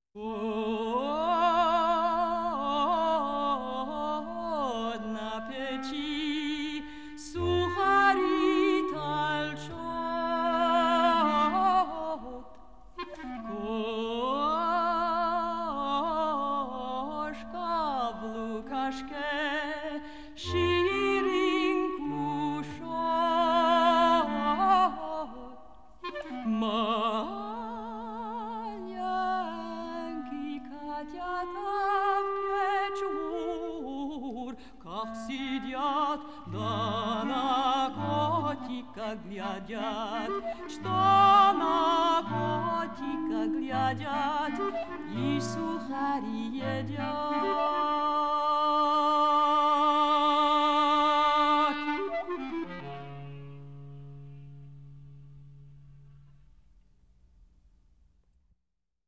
Na peci suchary talczot, koszka w lukaszkę szirinku szot. Маленький котята в печурках сидят, да на котика глядят, что на котика глядят и сухари едят.